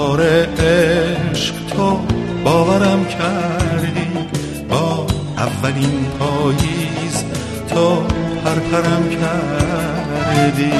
بهار عشق تو باورم کردی، با اولین پاییز تو پرپرم کردی.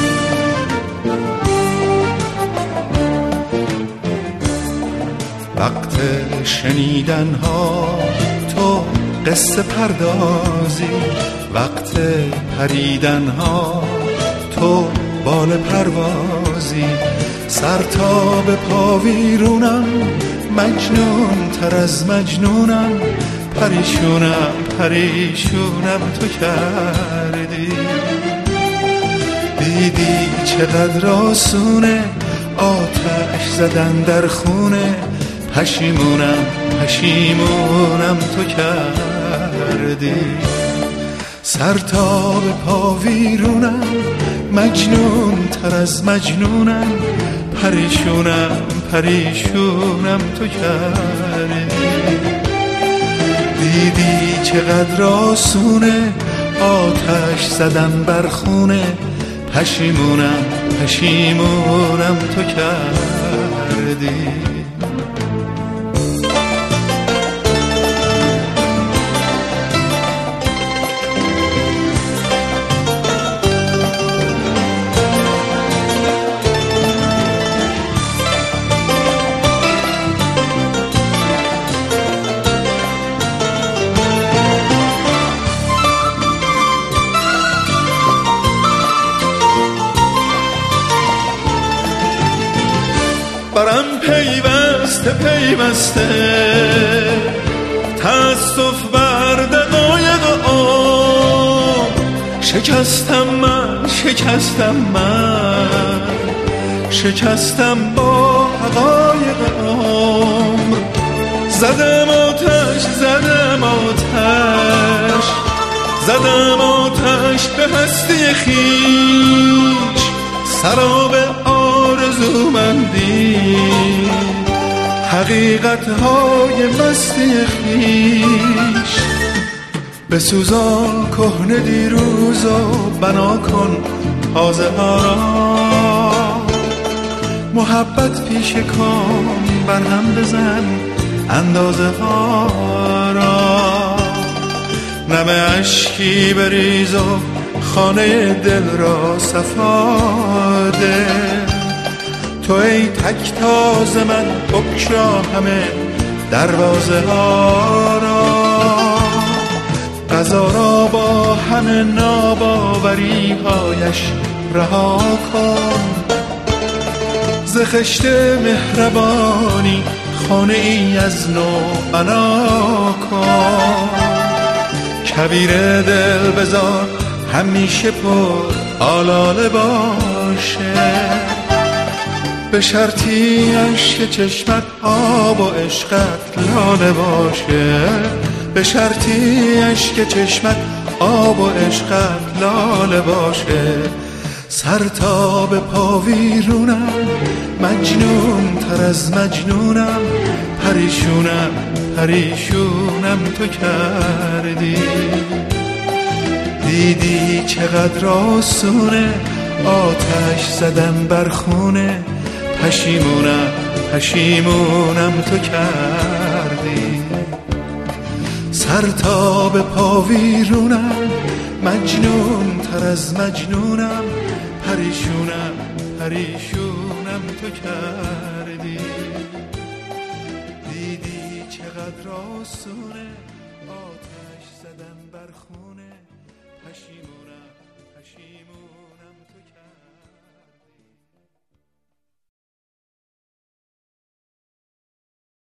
وقت شنیدن ها تو قصه پردازی، وقت پریدن ها تو بال پروازی. سر تا به پا ویرونم، مجنون تر از مجنونم، پریشونم پریشونم تو کردی. دیدی چقدر آسونه آتش زدن در خونه، پشیمونم پشیمونم تو کردی. سر تا به پا ویرونم، مجنون تر از مجنونم، پریشونم پریشونم تو کردی. دیدی چقدر آسونه آتش زدن بر خونه، پشیمونم پشیمونم تو کردی. برم پیوسته پیوسته تأسف بر دقایق آن، شکستم من شکستم من، شکستم با حقایق عمر. زدم آتش زدم آتش زدم آتش به هستی خویش، سراب آرزومندی حقیقت‌های مستی خویش. بسوزان کهنه دیروز و بنا کن تازه ها را، محبت پیش کام برهم بزن اندازه ها را. نم اشکی بریز و خانه دل را صفا ده، تو ای تک تاز من بگشا همه دروازه ها را. قضا را با همه ناباوری هایش رها کن، ز خشت مهربانی خانه ای از نو بنا کن. کویر دل بذار همیشه پر آلاله باشه، به شرطی اشک چشمت آب و عشقت لاله باشه، به شرطی اشک چشمت آب و عشقت لاله باشه. سر تا به پا ویرونم، مجنون تر از مجنونم، پریشونم پریشونم تو کردی. دیدی چقدر آسونه آتش زدن بر خونه، پشیمونم پشیمونم تو کردی. سر تا به پا ویرونم، مجنون تر از مجنونم، پریشونم پریشونم تو کردی. دیدی چقدر آسونه